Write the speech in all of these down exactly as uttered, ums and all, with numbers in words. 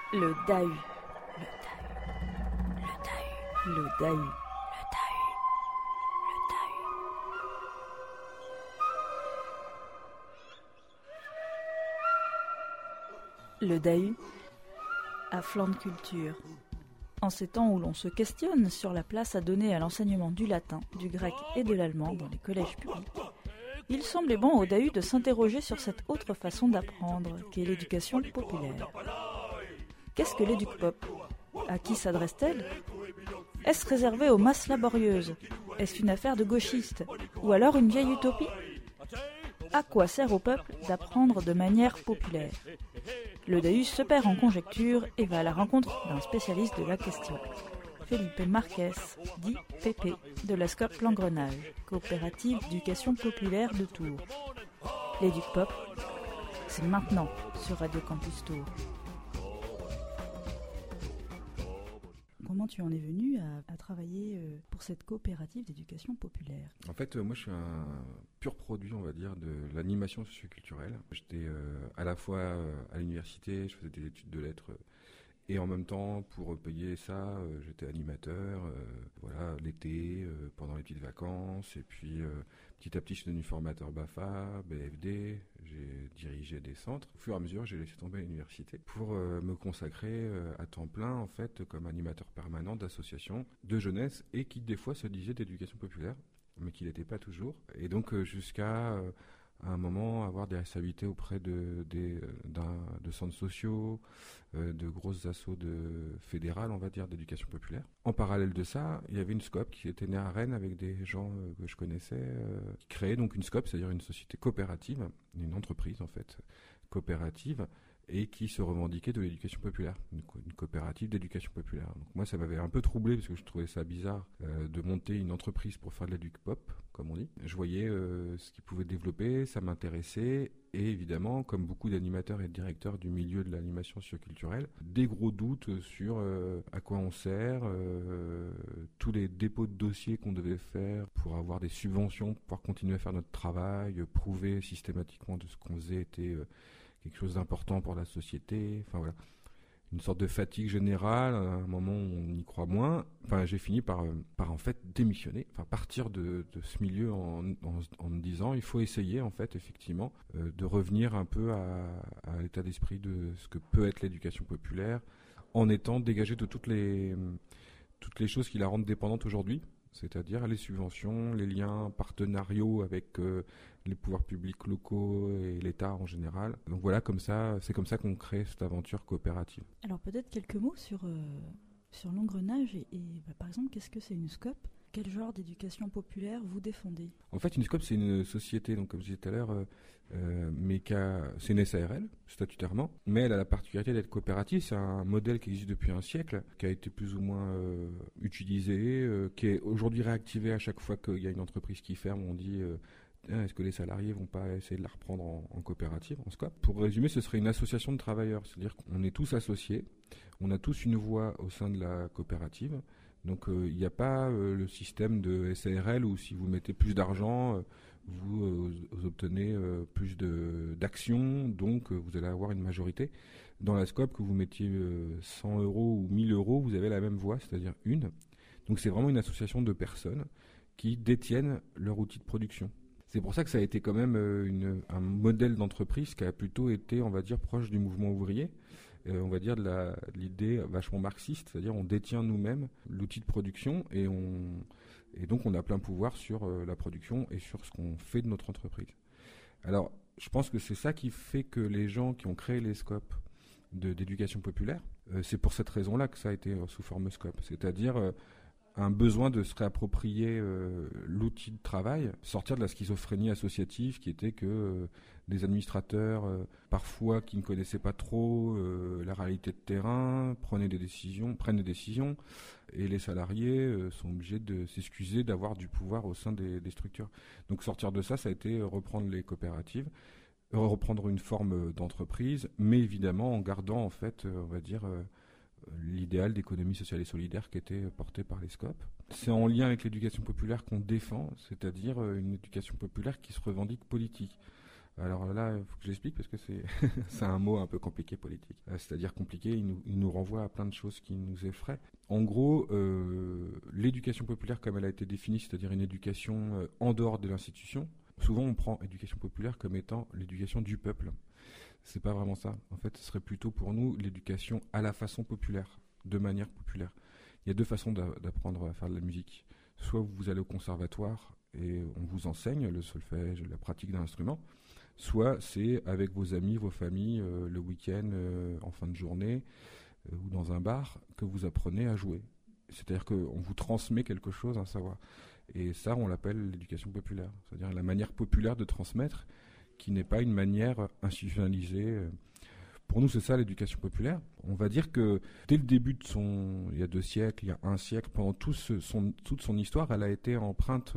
Le Dahu. Le Dahu. Le Dahu. Le Dahu. Le Dahu. Le Dahu. Le Dahu à flanc de culture. En ces temps où l'on se questionne sur la place à donner à l'enseignement du latin, du grec et de l'allemand dans les collèges publics, il semblait bon au Dahu de s'interroger sur cette autre façon d'apprendre, qu'est l'éducation populaire. Qu'est-ce que l'éduc-pop ? À qui s'adresse-t-elle ? Est-ce réservé aux masses laborieuses ? Est-ce une affaire de gauchistes ? Ou alors une vieille utopie ? À quoi sert au peuple d'apprendre de manière populaire ? Le Dahu se perd en conjectures et va à la rencontre d'un spécialiste de la question. Felipe Marques, dit Pépé, de la SCOP L'Engrenage, coopérative d'éducation populaire de Tours. L'éduc-pop, c'est maintenant sur Radio Campus Tours. Comment tu en es venu à, à travailler pour cette coopérative d'éducation populaire ? En fait, moi, je suis un pur produit, on va dire, de l'animation socioculturelle. J'étais euh, à la fois euh, à l'université, je faisais des études de lettres, euh, et en même temps, pour payer ça, euh, j'étais animateur, euh, voilà, l'été, euh, pendant les petites vacances, et puis euh, petit à petit, je suis devenu formateur B A F A, B F D, j'ai dirigé des centres. Au fur et à mesure, j'ai laissé tomber l'université pour euh, me consacrer euh, à temps plein, en fait, comme animateur permanent d'associations de jeunesse et qui, des fois, se disaient d'éducation populaire, mais qui l'était pas toujours. Et donc, euh, jusqu'à euh, à un moment, avoir des responsabilités auprès de, des, d'un, de centres sociaux, euh, de grosses assos de fédérales, on va dire, d'éducation populaire. En parallèle de ça, il y avait une SCOP qui était née à Rennes avec des gens euh, que je connaissais, euh, qui créaient donc une SCOP, c'est-à-dire une société coopérative, une entreprise en fait, coopérative, et qui se revendiquait de l'éducation populaire, une, co- une coopérative d'éducation populaire. Donc moi, ça m'avait un peu troublé parce que je trouvais ça bizarre euh, de monter une entreprise pour faire de l'éduc-pop, comme on dit. Je voyais euh, ce qu'ils pouvaient développer, ça m'intéressait, et évidemment, comme beaucoup d'animateurs et de directeurs du milieu de l'animation socioculturelle, des gros doutes sur euh, à quoi on sert, euh, tous les dépôts de dossiers qu'on devait faire pour avoir des subventions, pour pouvoir continuer à faire notre travail, euh, prouver systématiquement de ce qu'on faisait était euh, quelque chose d'important pour la société, enfin voilà, une sorte de fatigue générale, à un moment où on y croit moins. Enfin, j'ai fini par, euh, par en fait démissionner, enfin partir de, de ce milieu en, en, en me disant il faut essayer en fait effectivement euh, de revenir un peu à, à l'état d'esprit de ce que peut être l'éducation populaire, en étant dégagé de toutes les toutes les choses qui la rendent dépendante aujourd'hui. C'est-à-dire les subventions, les liens partenariaux avec euh, les pouvoirs publics locaux et l'État en général. Donc voilà, comme ça, c'est comme ça qu'on crée cette aventure coopérative. Alors peut-être quelques mots sur, euh, sur l'engrenage et, et bah, par exemple, qu'est-ce que c'est une SCOP ? Quel genre d'éducation populaire vous défendez ? En fait, une SCOP, c'est une société, donc comme je disais tout à l'heure, euh, euh, mais qui a, c'est une S A R L, statutairement, mais elle a la particularité d'être coopérative. C'est un modèle qui existe depuis un siècle, qui a été plus ou moins euh, utilisé, euh, qui est aujourd'hui réactivé à chaque fois qu'il y a une entreprise qui ferme. On dit euh, est-ce que les salariés vont pas essayer de la reprendre en, en coopérative, en SCOP ? Pour résumer, ce serait une association de travailleurs, c'est-à-dire qu'on est tous associés, on a tous une voix au sein de la coopérative. Donc il euh, n'y a pas euh, le système de S A R L où si vous mettez plus d'argent, euh, vous, euh, vous obtenez euh, plus de, d'actions, donc euh, vous allez avoir une majorité. Dans la SCOP, que vous mettiez euh, cent euros ou mille euros, vous avez la même voix, c'est-à-dire une. Donc c'est vraiment une association de personnes qui détiennent leur outil de production. C'est pour ça que ça a été quand même euh, une, un modèle d'entreprise qui a plutôt été, on va dire, proche du mouvement ouvrier. Euh, on va dire de, la, de l'idée vachement marxiste, c'est-à-dire on détient nous-mêmes l'outil de production et, on, et donc on a plein pouvoir sur euh, la production et sur ce qu'on fait de notre entreprise. Alors, je pense que c'est ça qui fait que les gens qui ont créé les SCOP de, d'éducation populaire, euh, c'est pour cette raison-là que ça a été euh, sous forme SCOP, c'est-à-dire euh, un besoin de se réapproprier euh, l'outil de travail, sortir de la schizophrénie associative qui était que euh, des administrateurs, euh, parfois qui ne connaissaient pas trop euh, la réalité de terrain, prenaient des décisions, prennent des décisions, et les salariés euh, sont obligés de s'excuser d'avoir du pouvoir au sein des, des structures. Donc sortir de ça, ça a été reprendre les coopératives, reprendre une forme d'entreprise, mais évidemment en gardant en fait, on va dire, euh, l'idéal d'économie sociale et solidaire qui était porté par les SCOP. C'est en lien avec l'éducation populaire qu'on défend, c'est-à-dire une éducation populaire qui se revendique politique. Alors là, il faut que j'explique parce que c'est, c'est un mot un peu compliqué politique. Euh, c'est-à-dire compliqué, il nous, il nous renvoie à plein de choses qui nous effraient. En gros, euh, l'éducation populaire comme elle a été définie, c'est-à-dire une éducation euh, en dehors de l'institution, souvent on prend éducation populaire comme étant l'éducation du peuple. C'est pas vraiment ça. En fait, ce serait plutôt pour nous l'éducation à la façon populaire, de manière populaire. Il y a deux façons d'apprendre à faire de la musique. Soit vous allez au conservatoire et on vous enseigne le solfège, la pratique d'un instrument. Soit c'est avec vos amis, vos familles, euh, le week-end, euh, en fin de journée, euh, ou dans un bar, que vous apprenez à jouer. C'est-à-dire qu'on vous transmet quelque chose, un savoir. Et ça, on l'appelle l'éducation populaire. C'est-à-dire la manière populaire de transmettre, qui n'est pas une manière institutionnalisée. Pour nous, c'est ça l'éducation populaire. On va dire que dès le début de son, il y a deux siècles, il y a un siècle, pendant tout ce, son, toute son histoire, elle a été empreinte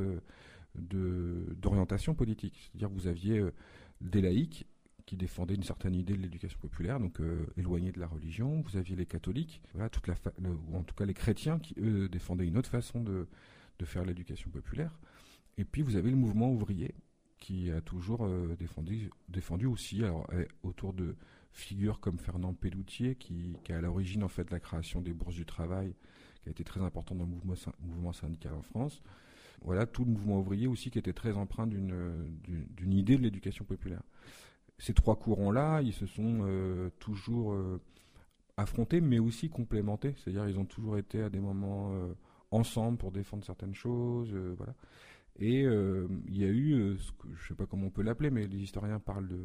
de, d'orientation politique. C'est-à-dire que vous aviez euh, des laïcs qui défendaient une certaine idée de l'éducation populaire, donc euh, éloignés de la religion. Vous aviez les catholiques, voilà, toute la fa- le, ou en tout cas les chrétiens, qui eux défendaient une autre façon de, de faire l'éducation populaire. Et puis vous avez le mouvement ouvrier qui a toujours euh, défendu, défendu aussi, alors, euh, autour de figures comme Fernand Pelloutier, qui, qui est à l'origine en fait de la création des bourses du travail, qui a été très important dans le mouvement, mouvement syndical en France. Voilà, tout le mouvement ouvrier aussi qui était très empreint d'une, d'une, d'une idée de l'éducation populaire. Ces trois courants-là, ils se sont euh, toujours euh, affrontés, mais aussi complémentés. C'est-à-dire ils ont toujours été à des moments euh, ensemble pour défendre certaines choses. Euh, voilà. Et euh, il y a eu, euh, ce que, je ne sais pas comment on peut l'appeler, mais les historiens parlent de,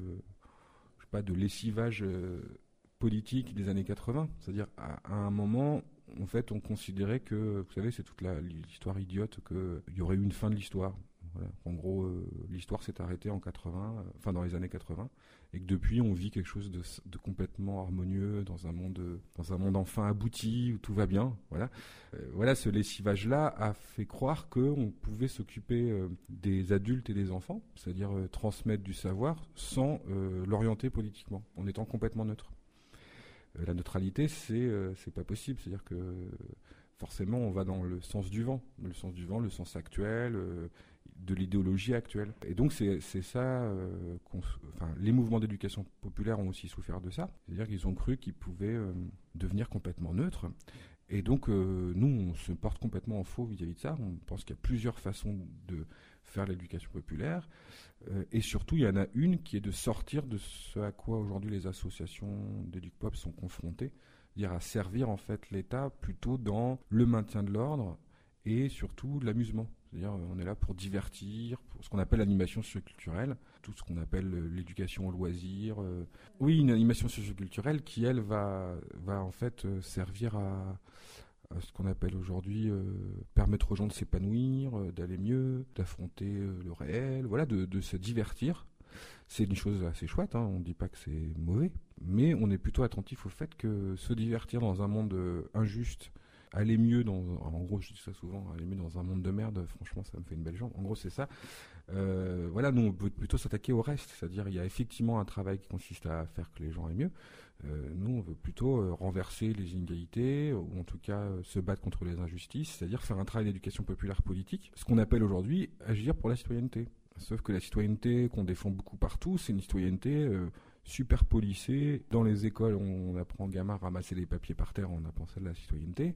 je sais pas, de lessivage euh, politique des années quatre-vingts. C'est-à-dire à, à un moment, en fait, on considérait que, vous savez, c'est toute la, l'histoire idiote qu'il y aurait eu une fin de l'histoire. Voilà. En gros, euh, l'histoire s'est arrêtée en quatre-vingts, euh, enfin dans les années quatre-vingts, et que depuis on vit quelque chose de, de complètement harmonieux dans un monde, dans un monde enfin abouti où tout va bien. Voilà, euh, voilà, ce lessivage-là a fait croire qu'on pouvait s'occuper euh, des adultes et des enfants, c'est-à-dire euh, transmettre du savoir sans euh, l'orienter politiquement, en étant complètement neutre. Euh, la neutralité, c'est euh, c'est pas possible, c'est-à-dire que euh, forcément on va dans le sens du vent, le sens du vent, le sens actuel. Euh, de l'idéologie actuelle. Et donc c'est, c'est ça, euh, qu'on, enfin, les mouvements d'éducation populaire ont aussi souffert de ça. C'est-à-dire qu'ils ont cru qu'ils pouvaient euh, devenir complètement neutres. Et donc euh, nous, on se porte complètement en faux vis-à-vis de ça. On pense qu'il y a plusieurs façons de faire l'éducation populaire. Euh, et surtout, il y en a une qui est de sortir de ce à quoi aujourd'hui les associations d'éduc-pop sont confrontées, c'est-à-dire à servir en fait l'État plutôt dans le maintien de l'ordre et surtout l'amusement. C'est-à-dire on est là pour divertir, pour ce qu'on appelle l'animation socioculturelle, tout ce qu'on appelle l'éducation au loisir. Euh, oui, une animation socioculturelle qui, elle, va, va en fait euh, servir à, à ce qu'on appelle aujourd'hui euh, permettre aux gens de s'épanouir, euh, d'aller mieux, d'affronter euh, le réel, voilà, de, de se divertir. C'est une chose assez chouette, hein, on ne dit pas que c'est mauvais, mais on est plutôt attentif au fait que se divertir dans un monde euh, injuste, aller mieux dans, en gros je dis ça souvent, aller mieux dans un monde de merde, franchement ça me fait une belle jambe, en gros c'est ça. Euh, voilà, nous on peut plutôt s'attaquer au reste, c'est-à-dire il y a effectivement un travail qui consiste à faire que les gens aient mieux. Euh, nous on veut plutôt euh, renverser les inégalités, ou en tout cas euh, se battre contre les injustices, c'est-à-dire faire un travail d'éducation populaire politique, ce qu'on appelle aujourd'hui agir pour la citoyenneté. Sauf que la citoyenneté qu'on défend beaucoup partout, c'est une citoyenneté euh, super policée. Dans les écoles, on, on apprend gamin à ramasser les papiers par terre, on apprend ça de la citoyenneté.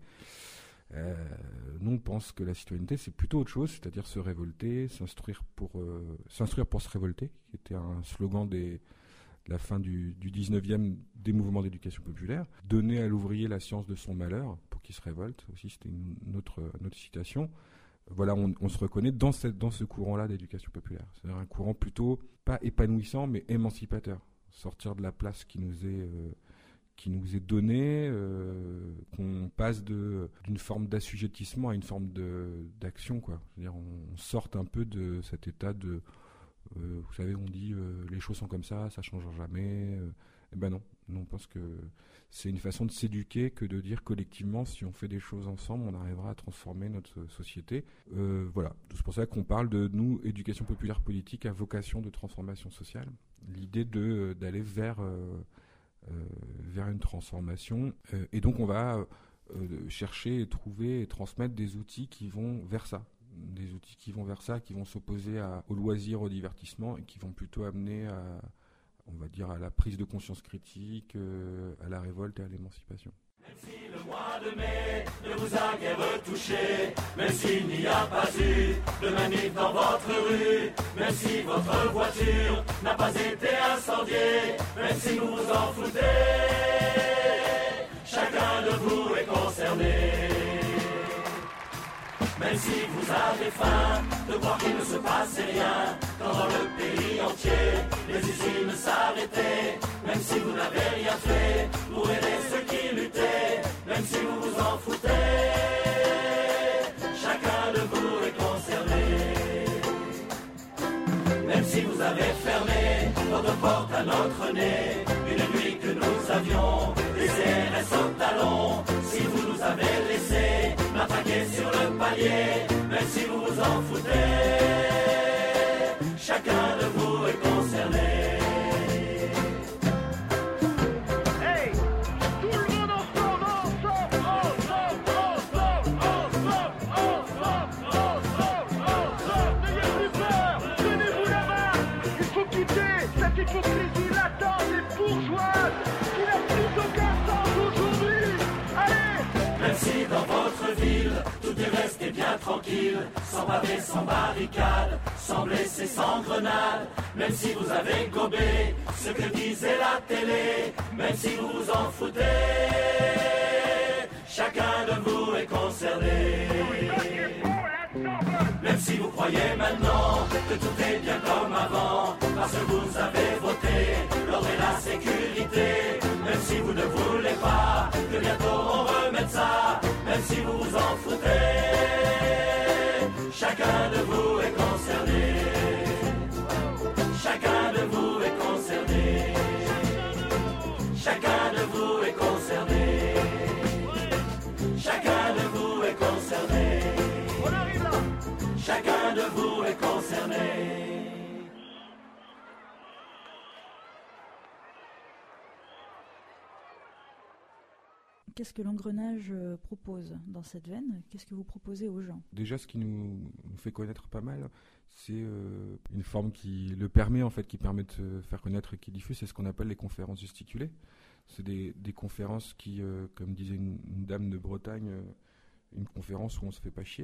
Euh, nous, on pense que la citoyenneté, c'est plutôt autre chose, c'est-à-dire se révolter, s'instruire pour, euh, s'instruire pour se révolter, qui était un slogan des, de la fin du, du dix-neuvième des mouvements d'éducation populaire. Donner à l'ouvrier la science de son malheur pour qu'il se révolte, aussi c'était une, une, autre, une autre citation. Voilà, on, on se reconnaît dans, cette, dans ce courant-là d'éducation populaire. C'est-à-dire un courant plutôt, pas épanouissant, mais émancipateur. Sortir de la place qui nous est, euh, qui nous est donnée, euh, qu'on passe de, d'une forme d'assujettissement à une forme de, d'action, quoi. C'est-à-dire on, on sorte un peu de cet état de... Euh, vous savez, on dit euh, les choses sont comme ça, ça ne changera jamais. Euh, eh ben non, non, on pense que c'est une façon de s'éduquer que de dire collectivement, si on fait des choses ensemble, on arrivera à transformer notre société. Euh, voilà, c'est pour ça qu'on parle de nous, éducation populaire politique à vocation de transformation sociale. L'idée de, d'aller vers, euh, euh, vers une transformation. Euh, et donc on va euh, chercher et trouver et transmettre des outils qui vont vers ça. des outils qui vont vers ça, qui vont s'opposer à, au loisir, au divertissement, et qui vont plutôt amener à, on va dire, à la prise de conscience critique, euh, à la révolte et à l'émancipation. Même si le mois de mai ne vous a guère touché, même s'il n'y a pas eu de manif dans votre rue, même si votre voiture n'a pas été incendiée, même si vous vous en foutez, chacun de vous est concerné. Même si vous avez faim de voir qu'il ne se passait rien, quand dans le pays entier les usines s'arrêtaient, même si vous n'avez rien fait pour aider ceux qui luttaient, même si vous vous en foutez, chacun de vous est concerné. Même si vous avez fermé votre porte à notre nez, une nuit que nous avions des C R S au talon, si vous nous avez laissé matraquer sur le palier, même si vous vous en foutez, chacun de vous est concerné. Hey, tout le monde ensemble, ensemble, ensemble, ensemble, ensemble, ensemble, ensemble, ensemble. N'ayez plus peur, tenez-vous la main. Il faut quitter cette hypocrisie latente et bourgeoise qui n'a plus aucun sens aujourd'hui. Allez, même si dans votre ville tout est resté bien tranquille, sans pavés, sans barricades, sans blessés, sans grenades, même si vous avez gobé ce que disait la télé, même si vous vous en foutez, chacun de vous est concerné. Même si vous croyez maintenant que tout est bien comme avant, parce que vous avez voté l'ordre et la sécurité, même si vous ne voulez pas que bientôt on remette ça, même si vous vous en foutez, chacun de vous est concerné. Chacun de vous est concerné. Chacun de vous est concerné. Chacun de vous est concerné. On arrive là. Chacun de vous est concerné. Qu'est-ce que l'engrenage propose dans cette veine? Qu'est-ce que vous proposez aux gens? Déjà, ce qui nous, nous fait connaître pas mal, c'est euh, une forme qui le permet, en fait, qui permet de se faire connaître et qui diffuse, c'est ce qu'on appelle les conférences gesticulées. C'est des, des conférences qui, euh, comme disait une, une dame de Bretagne, euh, une conférence où on se fait pas chier.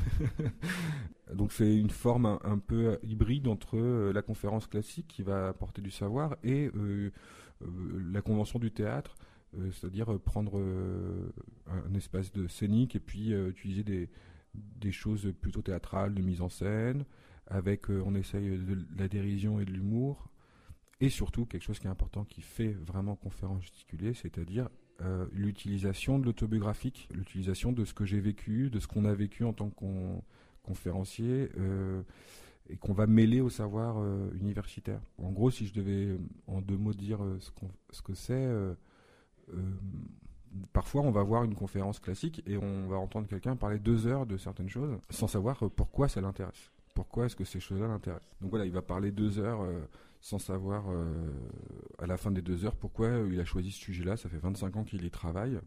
Donc c'est une forme un, un peu hybride entre euh, la conférence classique qui va apporter du savoir et euh, euh, la convention du théâtre. Euh, c'est-à-dire euh, prendre euh, un, un espace de scénique et puis euh, utiliser des, des choses plutôt théâtrales, de mise en scène, avec, euh, on essaye de, de la dérision et de l'humour, et surtout quelque chose qui est important, qui fait vraiment conférence gesticulée, c'est-à-dire euh, l'utilisation de l'autobiographique, l'utilisation de ce que j'ai vécu, de ce qu'on a vécu en tant que con, conférencier, euh, et qu'on va mêler au savoir euh, universitaire. En gros, si je devais en deux mots dire euh, ce, qu'on, ce que c'est... Euh, Euh, parfois on va voir une conférence classique et on va entendre quelqu'un parler deux heures de certaines choses sans savoir euh, pourquoi ça l'intéresse. Pourquoi est-ce que ces choses-là l'intéressent. Donc voilà, il va parler deux heures euh, sans savoir euh, à la fin des deux heures pourquoi euh, il a choisi ce sujet-là. Ça fait vingt-cinq ans qu'il y travaille.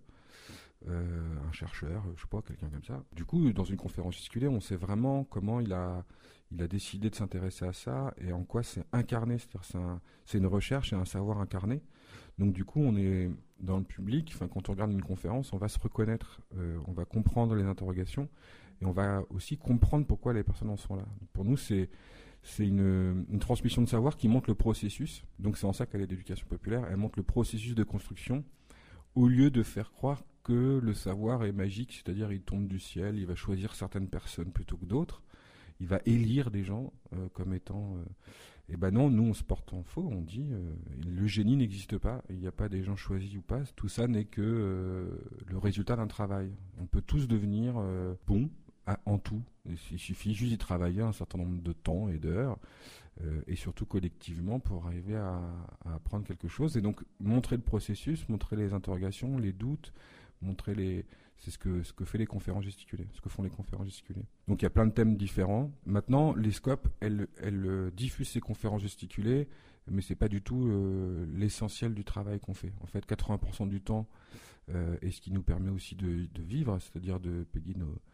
Euh, un chercheur, je sais pas, quelqu'un comme ça. Du coup, dans une conférence gesticulée, on sait vraiment comment il a, il a décidé de s'intéresser à ça et en quoi c'est incarné. C'est-à-dire c'est, un, c'est une recherche et un savoir incarné. Donc du coup, on est dans le public, enfin, quand on regarde une conférence, on va se reconnaître, euh, on va comprendre les interrogations et on va aussi comprendre pourquoi les personnes en sont là. Pour nous, c'est, c'est une, une transmission de savoir qui montre le processus. Donc c'est en ça qu'elle est d'éducation populaire. Elle montre le processus de construction au lieu de faire croire que le savoir est magique, c'est-à-dire il tombe du ciel, il va choisir certaines personnes plutôt que d'autres, il va élire des gens euh, comme étant... Euh, Eh ben non, nous on se porte en faux, on dit euh, le génie n'existe pas, il n'y a pas des gens choisis ou pas, tout ça n'est que euh, le résultat d'un travail. On peut tous devenir euh, bons à, en tout, il suffit juste d'y travailler un certain nombre de temps et d'heures, euh, et surtout collectivement pour arriver à, à apprendre quelque chose. Et donc montrer le processus, montrer les interrogations, les doutes, montrer les... C'est ce que, ce que fait les conférences gesticulées, ce que font les conférences gesticulées. Donc il y a plein de thèmes différents. Maintenant, les scopes, elles, elles euh, diffusent ces conférences gesticulées, mais c'est pas du tout euh, l'essentiel du travail qu'on fait. En fait, quatre-vingts pour cent du temps, euh, et ce qui nous permet aussi de, de vivre, c'est-à-dire de payer nos,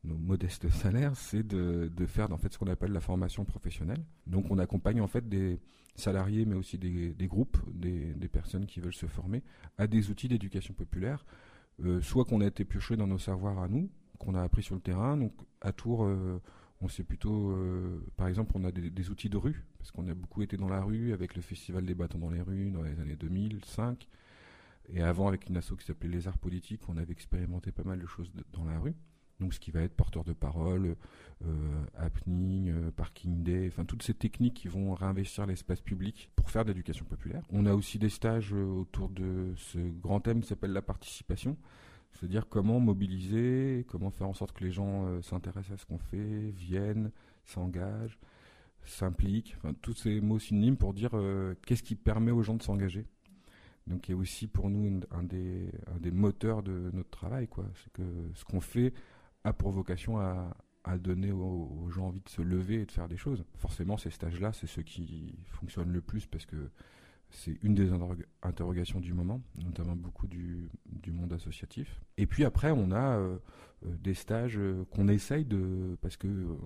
nos modestes salaires, c'est de, de faire en fait ce qu'on appelle la formation professionnelle. Donc on accompagne en fait des salariés, mais aussi des, des groupes, des, des personnes qui veulent se former à des outils d'éducation populaire, euh, soit qu'on a été pioché dans nos savoirs à nous, qu'on a appris sur le terrain. Donc à Tours, euh, on sait plutôt, euh, par exemple, on a des, des outils de rue, parce qu'on a beaucoup été dans la rue avec le festival des bâtons dans les rues dans les années deux mille cinq, et avant avec une asso qui s'appelait Les Arts Politiques, on avait expérimenté pas mal de choses de, dans la rue. Donc ce qui va être porteur de parole, euh, happening, euh, parking day, enfin toutes ces techniques qui vont réinvestir l'espace public pour faire de l'éducation populaire. On a aussi des stages euh, autour de ce grand thème qui s'appelle la participation, c'est-à-dire comment mobiliser, comment faire en sorte que les gens euh, s'intéressent à ce qu'on fait, viennent, s'engagent, s'impliquent, enfin tous ces mots synonymes pour dire euh, qu'est-ce qui permet aux gens de s'engager. Donc il y a aussi pour nous un des, un des moteurs de notre travail, quoi. C'est que ce qu'on fait a pour vocation à, à donner aux, aux gens envie de se lever et de faire des choses. Forcément, ces stages-là, c'est ceux qui fonctionnent le plus parce que c'est une des interrog- interrogations du moment, notamment beaucoup du, du monde associatif. Et puis après, on a euh, des stages qu'on essaye de... parce que euh,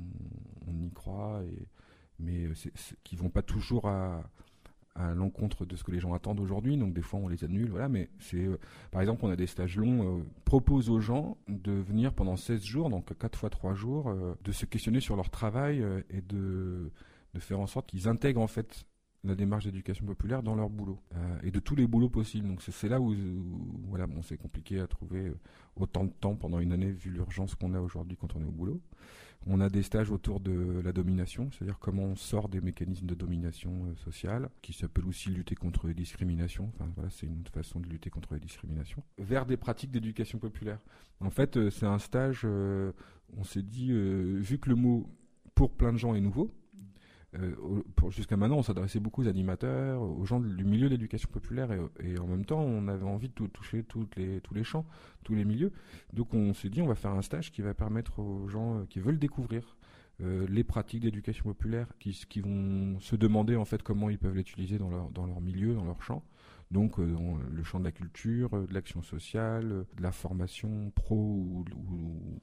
on, on y croit, et, mais c'est, c'est, qui ne vont pas toujours à... à l'encontre de ce que les gens attendent aujourd'hui, donc des fois on les annule, voilà, mais c'est, euh, par exemple, on a des stages longs, euh, propose aux gens de venir pendant seize jours, donc quatre fois trois jours, euh, de se questionner sur leur travail euh, et de, de faire en sorte qu'ils intègrent en fait la démarche d'éducation populaire dans leur boulot, euh, et de tous les boulots possibles. Donc c'est, c'est là où, où voilà, bon, c'est compliqué à trouver autant de temps pendant une année vu l'urgence qu'on a aujourd'hui quand on est au boulot. On a des stages autour de la domination, c'est-à-dire comment on sort des mécanismes de domination euh, sociale, qui s'appelle aussi lutter contre les discriminations. Enfin voilà, c'est une autre façon de lutter contre les discriminations. Vers des pratiques d'éducation populaire. En fait, euh, c'est un stage, euh, on s'est dit, euh, vu que le mot pour plein de gens est nouveau, euh, pour, jusqu'à maintenant on s'adressait beaucoup aux animateurs, aux gens du milieu de l'éducation populaire, et, et en même temps on avait envie de tout, toucher toutes les, tous les champs, tous les milieux. Donc on s'est dit on va faire un stage qui va permettre aux gens euh, qui veulent découvrir euh, les pratiques d'éducation populaire, qui, qui vont se demander en fait comment ils peuvent l'utiliser dans leur, dans leur milieu, dans leur champ. Donc euh, dans le champ de la culture, euh, de l'action sociale, euh, de la formation pro ou, ou,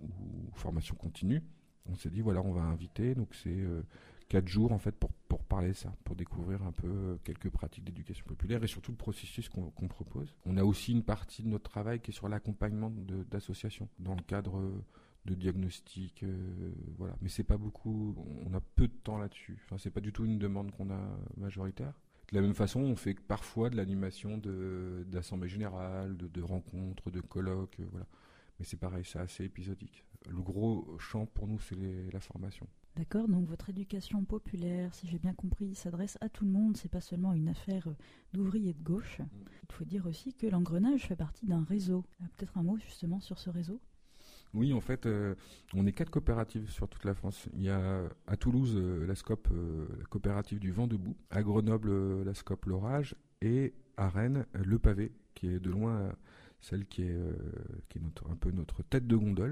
ou formation continue. On s'est dit voilà, on va inviter, donc c'est euh, quatre jours en fait pour, pour parler de ça, pour découvrir un peu euh, quelques pratiques d'éducation populaire et surtout le processus qu'on, qu'on propose. On a aussi une partie de notre travail qui est sur l'accompagnement de, d'associations dans le cadre euh, de diagnostic, euh, voilà. Mais c'est pas beaucoup, on a peu de temps là-dessus. Enfin, c'est pas du tout une demande qu'on a majoritaire. De la même façon, on fait parfois de l'animation de, d'assemblée générale, de, de rencontres, de colloques, euh, voilà. Mais c'est pareil, c'est assez épisodique. Le gros champ pour nous, c'est les, la formation. D'accord, donc votre éducation populaire, si j'ai bien compris, s'adresse à tout le monde, c'est pas seulement une affaire d'ouvriers de gauche. Il faut dire aussi que l'Engrenage fait partie d'un réseau. Peut-être un mot justement sur ce réseau ? Oui, en fait, euh, on est quatre coopératives sur toute la France. Il y a à Toulouse euh, la SCOP, euh, la coopérative du Vent Debout, à Grenoble euh, la SCOP L'Orage, et à Rennes euh, le Pavé, qui est de loin euh, celle qui est, euh, qui est notre, un peu notre tête de gondole.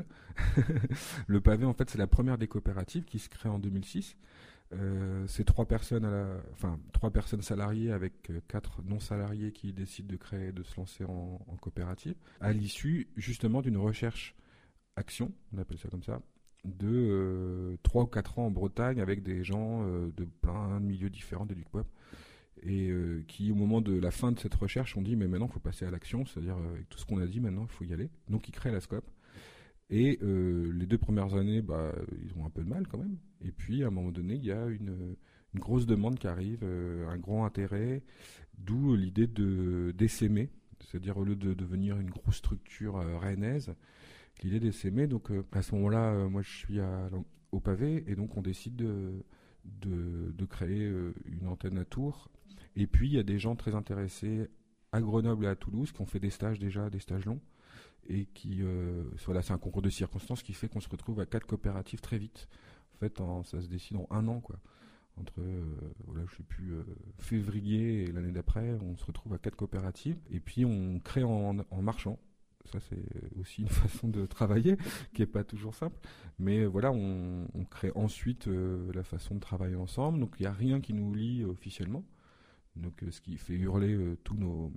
Le Pavé, en fait, c'est la première des coopératives qui se crée en deux mille six. Euh, c'est trois personnes, à la, enfin trois personnes salariées avec euh, quatre non salariés qui décident de créer, de se lancer en, en coopérative, à l'issue justement d'une recherche action, on appelle ça comme ça, de euh, trois ou quatre ans en Bretagne avec des gens euh, de plein de milieux différents d'éduc-pop, et euh, qui au moment de la fin de cette recherche ont dit mais maintenant il faut passer à l'action, c'est-à-dire euh, avec tout ce qu'on a dit maintenant il faut y aller. Donc ils créent la SCOP, et euh, les deux premières années bah, ils ont un peu de mal quand même, et puis à un moment donné il y a une, une grosse demande qui arrive, euh, un grand intérêt, d'où l'idée de d'essaimer, c'est-à-dire au lieu de devenir une grosse structure euh, rennaise, l'idée d'essaimer. Donc euh, à ce moment-là, euh, moi je suis à, au Pavé, et donc on décide de, de, de créer euh, une antenne à Tours. Et puis il y a des gens très intéressés à Grenoble et à Toulouse qui ont fait des stages déjà, des stages longs, et qui, euh, voilà, c'est un concours de circonstances qui fait qu'on se retrouve à quatre coopératives très vite. En fait, en, ça se décide en un an, quoi. Entre, euh, voilà, je sais plus, euh, février et l'année d'après, on se retrouve à quatre coopératives, et puis on crée en, en marchant. Ça, c'est aussi une façon de travailler qui n'est pas toujours simple. Mais voilà, on, on crée ensuite euh, la façon de travailler ensemble. Donc, il n'y a rien qui nous lie officiellement. Donc, euh, ce qui fait hurler euh, tous nos,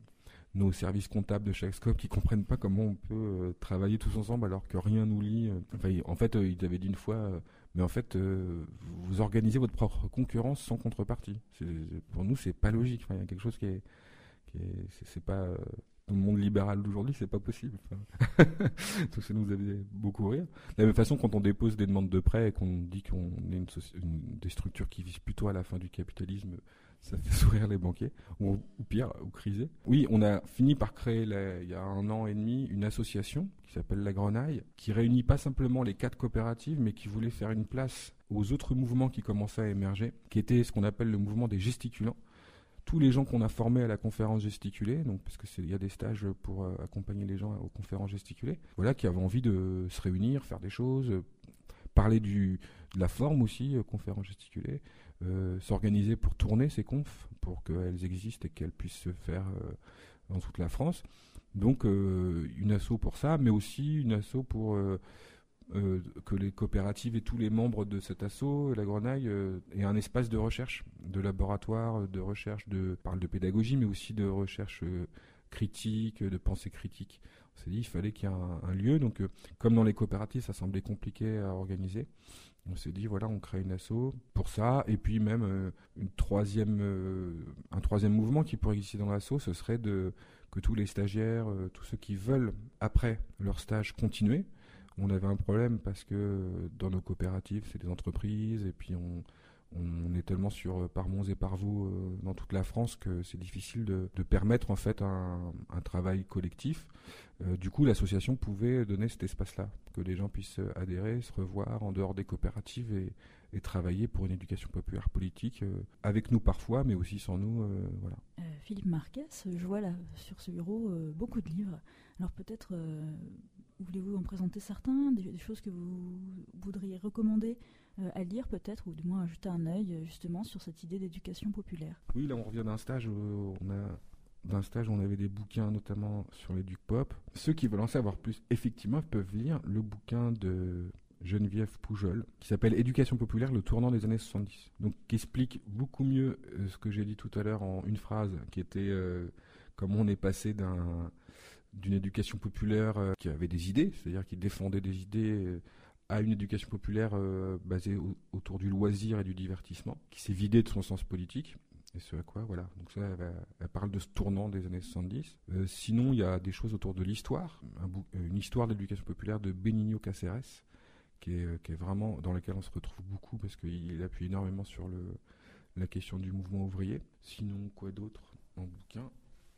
nos services comptables de chaque scope qui comprennent pas comment on peut euh, travailler tous ensemble alors que rien nous lie. Enfin, en fait, euh, ils avaient dit une fois, euh, mais en fait, euh, vous organisez votre propre concurrence sans contrepartie. C'est, pour nous, c'est pas logique. Enfin, il y a quelque chose qui est, qui est c'est, c'est pas euh, dans le monde libéral d'aujourd'hui, c'est pas possible. Enfin, tout ça nous avait beaucoup rire. De la même façon, quand on dépose des demandes de prêt et qu'on dit qu'on est une, soci- une des structures qui visent plutôt à la fin du capitalisme, ça fait sourire les banquiers, ou, ou pire, ou criser. Oui, on a fini par créer, là, il y a un an et demi, une association qui s'appelle La Grenaille, qui réunit pas simplement les quatre coopératives, mais qui voulait faire une place aux autres mouvements qui commençaient à émerger, qui était ce qu'on appelle le mouvement des gesticulants. Tous les gens qu'on a formés à la conférence gesticulée, donc parce que c'est, il y a des stages pour euh, accompagner les gens aux conférences gesticulées, voilà, qui avaient envie de se réunir, faire des choses, euh, parler du, de la forme aussi, euh, conférences gesticulées, euh, s'organiser pour tourner ces confs, pour qu'elles existent et qu'elles puissent se faire euh, dans toute la France. Donc euh, une asso pour ça, mais aussi une asso pour euh, euh, que les coopératives et tous les membres de cet asso, la Grenaille, euh, aient un espace de recherche, de laboratoire, de recherche, de, on parle de pédagogie, mais aussi de recherche euh, critique, de pensée critique. On s'est dit qu'il fallait qu'il y ait un, un lieu. Donc, euh, comme dans les coopératives, ça semblait compliqué à organiser. On s'est dit, voilà, on crée une asso pour ça. Et puis même, euh, une troisième, euh, un troisième mouvement qui pourrait exister dans l'asso, ce serait de, que tous les stagiaires, euh, tous ceux qui veulent, après leur stage, continuer. On avait un problème parce que euh, dans nos coopératives, c'est des entreprises, et puis on, on est tellement sur euh, Parmonts et Parvaux euh, dans toute la France que c'est difficile de, de permettre en fait un, un travail collectif. Euh, du coup, l'association pouvait donner cet espace-là, que les gens puissent adhérer, se revoir en dehors des coopératives et, et travailler pour une éducation populaire politique, euh, avec nous parfois, mais aussi sans nous. Euh, voilà. Euh, Philippe Marquès, je vois là sur ce bureau euh, beaucoup de livres. Alors peut-être euh, voulez-vous en présenter certains, des, des choses que vous voudriez recommander euh, à lire peut-être, ou du moins à jeter un œil justement sur cette idée d'éducation populaire. Oui, là on revient d'un stage où on a d'un stage où on avait des bouquins notamment sur l'éduc-pop. Ceux qui veulent en savoir plus, effectivement, peuvent lire le bouquin de Geneviève Poujol, qui s'appelle Éducation populaire, le tournant des années soixante-dix. Donc, qui explique beaucoup mieux euh, ce que j'ai dit tout à l'heure en une phrase, qui était euh, comment on est passé d'un, d'une éducation populaire euh, qui avait des idées, c'est-à-dire qui défendait des idées, euh, à une éducation populaire euh, basée au, autour du loisir et du divertissement, qui s'est vidée de son sens politique. Et ce à quoi, voilà. Donc ça, elle, elle parle de ce tournant des années soixante-dix. Euh, sinon, il y a des choses autour de l'histoire, un bou- une histoire de l'éducation populaire de Benigno Cáceres, qui est, qui est vraiment dans laquelle on se retrouve beaucoup parce qu'il appuie énormément sur le, la question du mouvement ouvrier. Sinon, quoi d'autre en bouquin?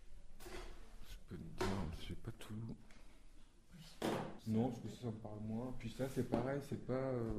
Je peux te dire, j'ai pas tout. Non, parce que ça, ça me parle moins. Puis ça, c'est pareil, c'est pas. Euh...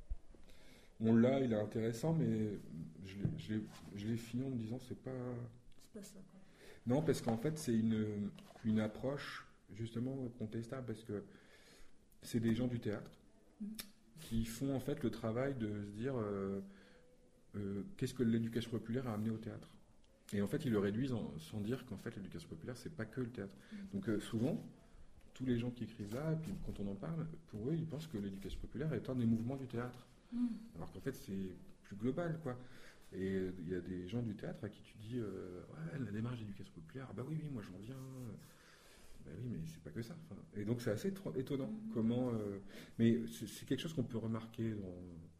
On l'a, il est intéressant, mais je l'ai, je l'ai, je l'ai fini en me disant c'est pas. C'est pas ça, quoi. Non, parce qu'en fait, c'est une, une approche justement contestable parce que c'est des gens du théâtre mmh. qui font en fait le travail de se dire euh, euh, qu'est-ce que l'éducation populaire a amené au théâtre. Et en fait, ils le réduisent en, sans dire qu'en fait l'éducation populaire c'est pas que le théâtre. Mmh. Donc euh, souvent, tous les gens qui écrivent là, et puis quand on en parle, pour eux, ils pensent que l'éducation populaire est un des mouvements du théâtre. Mmh. Alors qu'en fait, c'est plus global, quoi. Et il y a des gens du théâtre à qui tu dis euh, ouais, la démarche d'éducation populaire, ah bah oui, oui, moi j'en viens. Bah oui, mais c'est pas que ça. Enfin, et donc c'est assez tro- étonnant mmh. comment. Euh, mais c'est, c'est quelque chose qu'on peut remarquer dans.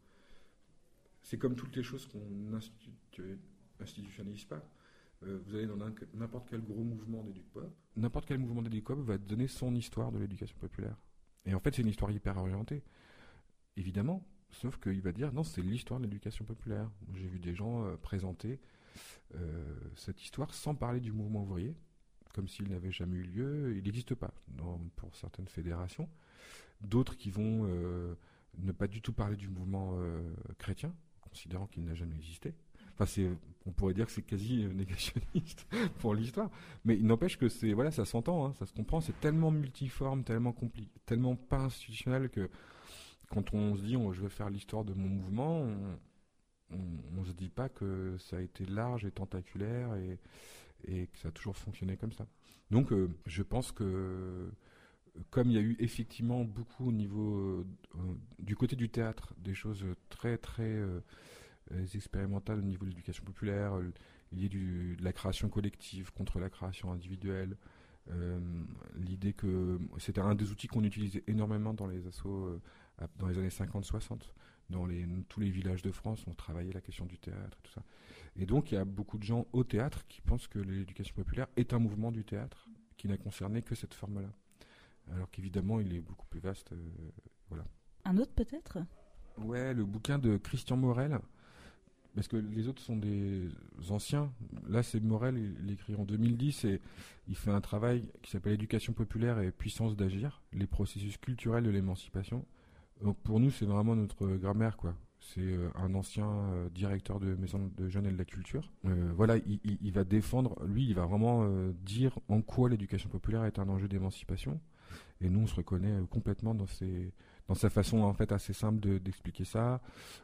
C'est comme toutes les choses qu'on institu- institutionnalise pas. Euh, vous allez dans n'importe quel gros mouvement d'éduc-pop. N'importe quel mouvement d'éduc-pop va te donner son histoire de l'éducation populaire. Et en fait, c'est une histoire hyper orientée. Évidemment. Sauf qu'il va dire, non, c'est l'histoire de l'éducation populaire. J'ai vu des gens euh, présenter euh, cette histoire sans parler du mouvement ouvrier, comme s'il n'avait jamais eu lieu. Il n'existe pas dans, pour certaines fédérations. D'autres qui vont euh, ne pas du tout parler du mouvement euh, chrétien, considérant qu'il n'a jamais existé. Enfin, c'est, on pourrait dire que c'est quasi négationniste pour l'histoire. Mais il n'empêche que c'est, voilà, ça s'entend, hein, ça se comprend. C'est tellement multiforme, tellement compliqué, tellement pas institutionnel que quand on se dit on, je veux faire l'histoire de mon mouvement, on ne se dit pas que ça a été large et tentaculaire et, et que ça a toujours fonctionné comme ça. Donc euh, je pense que comme il y a eu effectivement beaucoup au niveau euh, du côté du théâtre, des choses très très euh, euh, expérimentales au niveau de l'éducation populaire, euh, liées du, de la création collective contre la création individuelle. Euh, l'idée que c'était un des outils qu'on utilisait énormément dans les assos euh, dans les années cinquante soixante. Dans les, tous les villages de France, on travaillait la question du théâtre et tout ça. Et donc, il y a beaucoup de gens au théâtre qui pensent que l'éducation populaire est un mouvement du théâtre qui n'a concerné que cette forme-là. Alors qu'évidemment, il est beaucoup plus vaste. Euh, voilà. Un autre peut-être ? Ouais, le bouquin de Christian Morel, parce que les autres sont des anciens. Là, c'est Morel, il, il écrit en deux mille dix et il fait un travail qui s'appelle Éducation populaire et puissance d'agir, les processus culturels de l'émancipation. Donc pour nous, c'est vraiment notre grammaire, quoi. C'est euh, un ancien euh, directeur de maison de jeunes et de la culture. Euh, voilà, il, il, il va défendre, lui, il va vraiment euh, dire en quoi l'éducation populaire est un enjeu d'émancipation. Et nous, on se reconnaît euh, complètement dans, ses, dans sa façon, en fait, assez simple de, d'expliquer ça.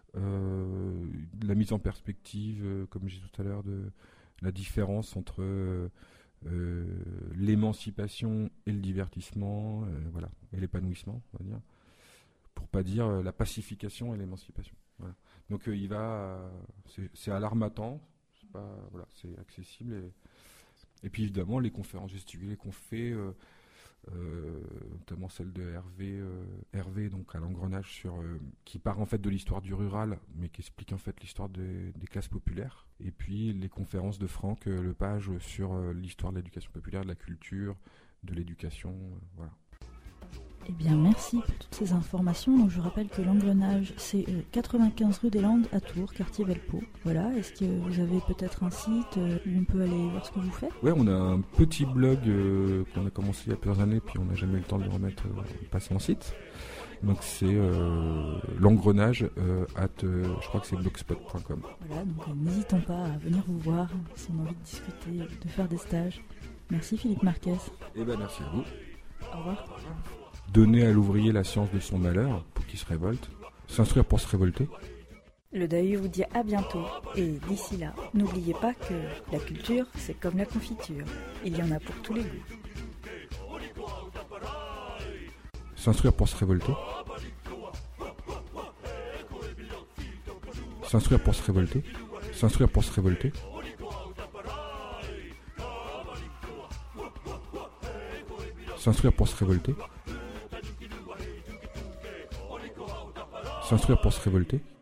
Euh, la mise en perspective, euh, comme j'ai dit tout à l'heure, de la différence entre euh, euh, l'émancipation et le divertissement, euh, voilà, et l'épanouissement, on va dire. Pour pas dire euh, la pacification et l'émancipation. Voilà. Donc euh, il va, euh, c'est, c'est à l'armatan, c'est pas, voilà, c'est accessible. Et, et puis évidemment les conférences gesticulées qu'on fait, euh, euh, notamment celle de Hervé, euh, Hervé donc à l'engrenage sur, euh, qui part en fait de l'histoire du rural, mais qui explique en fait l'histoire des, des classes populaires. Et puis les conférences de Franck euh, Lepage sur euh, l'histoire de l'éducation populaire, de la culture, de l'éducation, euh, voilà. Eh bien, merci pour toutes ces informations. Donc, je rappelle que l'engrenage, c'est euh, quatre-vingt-quinze rue des Landes à Tours, quartier Velpeau. Voilà, est-ce que vous avez peut-être un site euh, où on peut aller voir ce que vous faites ? Ouais, on a un petit blog euh, qu'on a commencé il y a plusieurs années, puis on n'a jamais eu le temps de le remettre, euh, passer en site. Donc c'est euh, l'engrenage, euh, at, euh, je crois que c'est blogspot point com. Voilà, donc euh, n'hésitons pas à venir vous voir si on a envie de discuter, de faire des stages. Merci Philippe Marquez. Eh ben merci à vous. Au revoir. Donner à l'ouvrier la science de son malheur pour qu'il se révolte. S'instruire pour se révolter. Le Dahu vous dit à bientôt. Et d'ici là, n'oubliez pas que la culture, c'est comme la confiture. Il y en a pour tous les goûts. S'instruire pour se révolter. S'instruire pour se révolter. S'instruire pour se révolter. S'instruire pour se révolter. S'instruire pour se révolter.